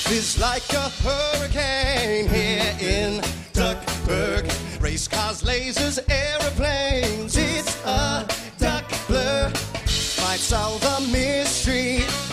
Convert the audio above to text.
is like a hurricane here in Duckburg. Race cars, lasers, aeroplanes. It's a duck blur. Might solve the mystery.